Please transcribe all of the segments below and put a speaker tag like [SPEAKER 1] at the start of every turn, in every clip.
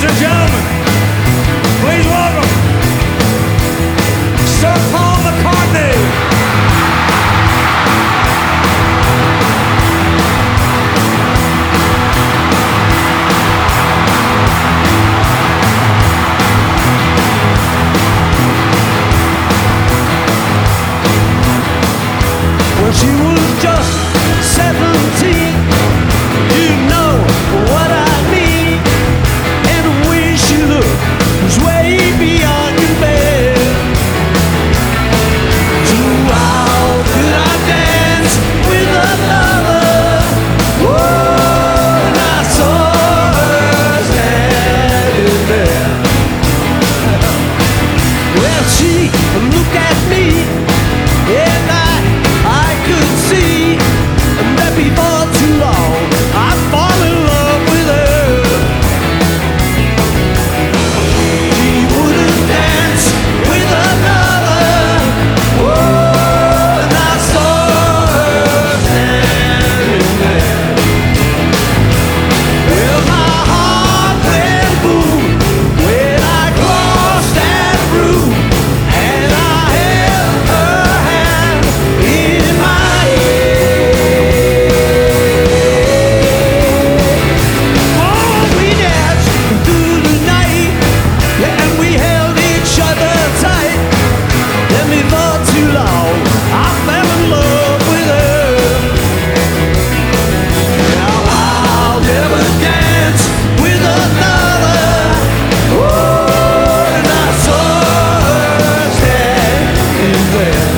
[SPEAKER 1] and gentlemen, please welcome Sir Paul McCartney. Well, she was just 17. You know what I mean. And the way she looked was way beyond compare. So how could I dance with another? Whoa, and I saw her standing there. Well, she looked at me, and I could see that before too long I'd fall in love with her. She wouldn't dance with another. Oh, and I saw her standing there. Well, my heart went boom when I crossed that room, and I held her hand in my hand. Oh, we danced through the night, yeah, and we held each other tight. And before too long, I fell in love with her. Now I'll never dance with another. Oh, and I saw her standing there.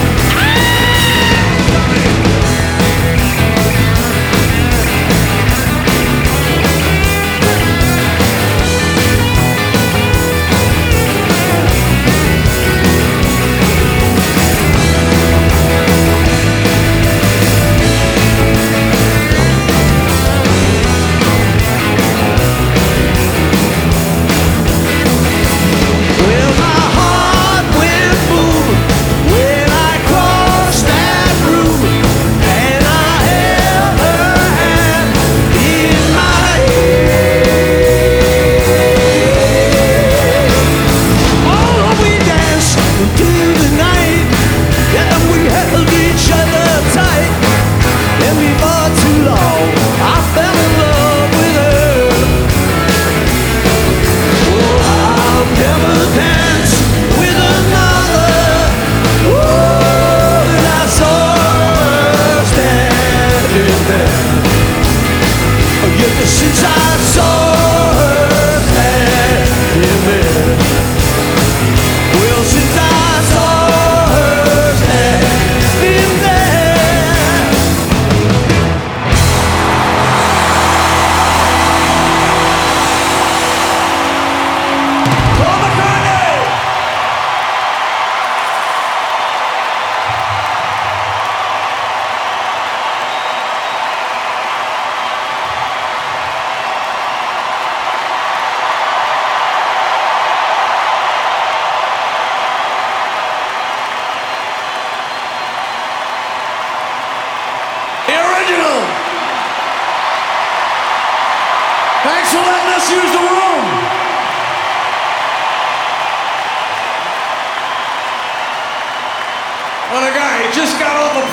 [SPEAKER 1] Well, my heart went boom when I crossed that room, and I held her hand in my hand. Oh, we danced through the night, yeah, and we held each other tight. And before too long, I fell in love with her. Oh, I'll never dance with another. Oh, and I saw her standing there. Oh, yeah, since I saw her standing there. Well, since I saw her standing there. Paul McCartney! The original! Thanks for letting us use the room! What a guy, he just got off a